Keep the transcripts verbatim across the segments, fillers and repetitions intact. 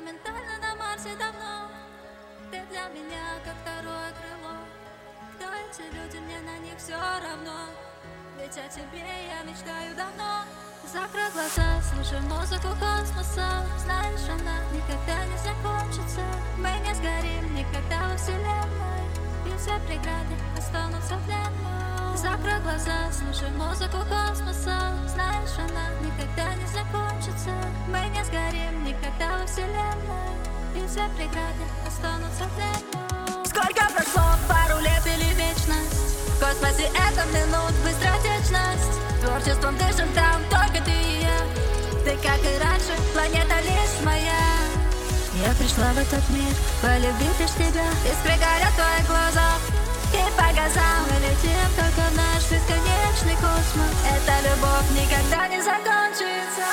ментально на Марсе давно. Ты для меня как второе крыло. Кто эти люди, мне на них все равно. Ведь о тебе я мечтаю давно. Закрой глаза, слушай музыку космоса. Знаешь, она никогда не закончится. Мы не сгорим никогда во вселенной, и все преграды останутся в длину. Закрой глаза, слушай музыку космоса. Знаешь, она никогда не закончится. Мы не сгорим никогда во вселенной, и все преграды останутся в длину. Сколько прошло, пару лет или вечность? В космосе это минут, быстротечность. Творчеством дышим там только ты и я. Ты, как и раньше, планета лишь моя. Я пришла в этот мир полюбить лишь тебя. Искры горят в твоих глазах, и по газам мы летим только в наш бесконечный космос. Эта любовь никогда не закончится.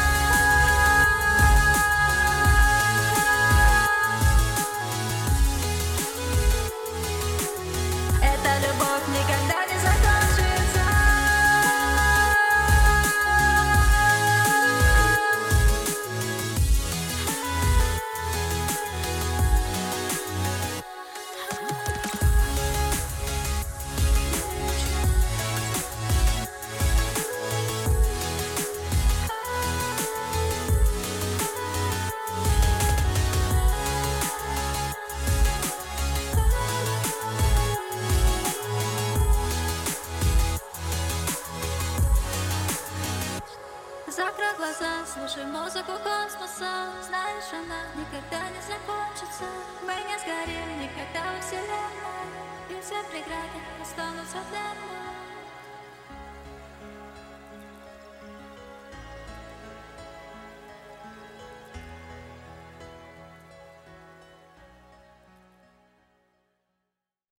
Эта любовь никогда не закончится. Закрой глаза, слушай музыку космоса. Знаешь, она никогда не закончится. Мы не сгорим никогда во вселенной, и все преграды останутся в длину.